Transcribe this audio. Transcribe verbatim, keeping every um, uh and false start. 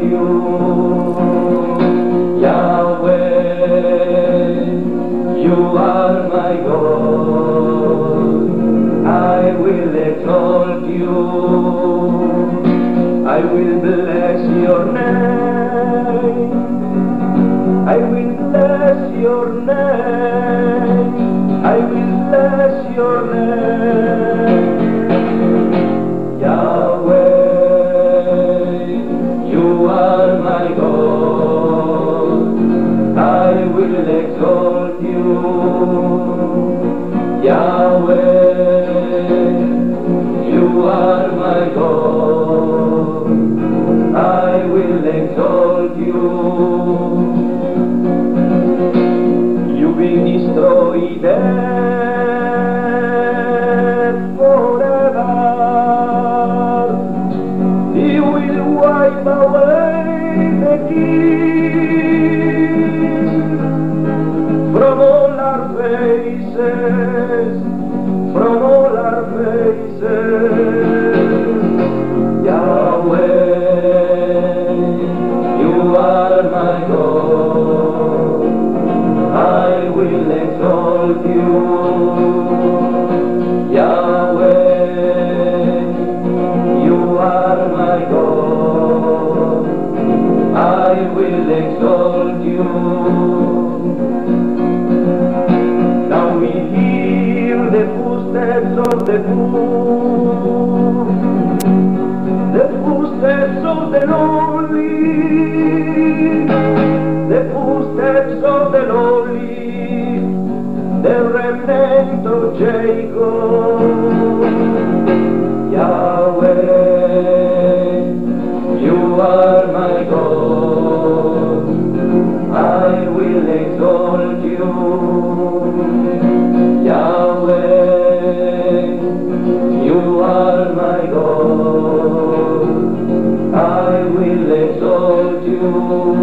you, Yahweh. You are my God. I will exalt you. I will bless your name. I will bless your name. I will bless your name. Yahweh, you are my God. I will exalt you. Yahweh, you are my God. I will exalt you. You will destroy death forever. You will wipe away the tears from all our faces, from all our faces. Yahweh, you are my God. I will exalt you. Yahweh, you are my God. I will exalt you. Now we hear the footsteps of the poor, the footsteps of the lonely, the footsteps of the lonely, the remnant of Jacob. Yahweh, you are my God. I will exalt you. Yahweh, you are my God. I will exalt you.